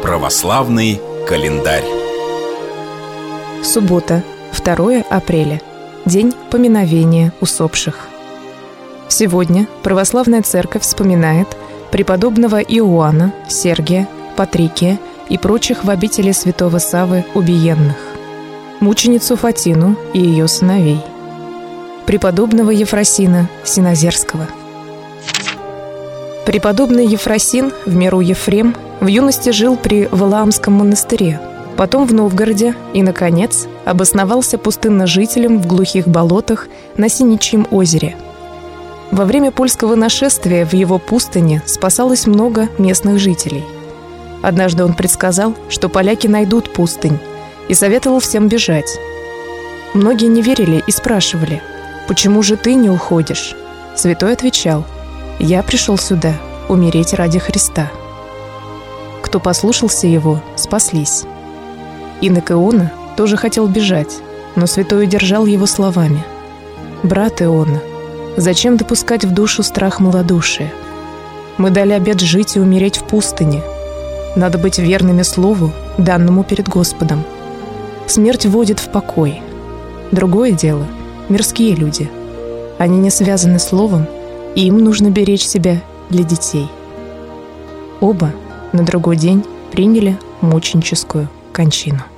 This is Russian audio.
Православный календарь. Суббота, 2 апреля. День поминовения усопших. Сегодня Православная Церковь вспоминает преподобного Иоанна, Сергия, Патрикия и прочих в обители святого Саввы убиенных, мученицу Фатину и ее сыновей, преподобного Ефросина Синозерского. Преподобный Ефросин, в миру Ефрем, в юности жил при Валаамском монастыре, потом в Новгороде и, наконец, обосновался пустынножителем в глухих болотах на Синичьем озере. Во время польского нашествия в его пустыне спасалось много местных жителей. Однажды он предсказал, что поляки найдут пустынь, и советовал всем бежать. Многие не верили и спрашивали: «Почему же ты не уходишь?» Святой отвечал: «Я пришел сюда умереть ради Христа». Кто послушался его, спаслись. Инок Иона тоже хотел бежать, но святой удержал его словами: «Брат Иона, зачем допускать в душу страх малодушия? Мы дали обет жить и умереть в пустыне. Надо быть верными слову, данному перед Господом. Смерть вводит в покой. Другое дело — мирские люди. Они не связаны словом, и им нужно беречь себя для детей». Оба на другой день приняли мученическую кончину.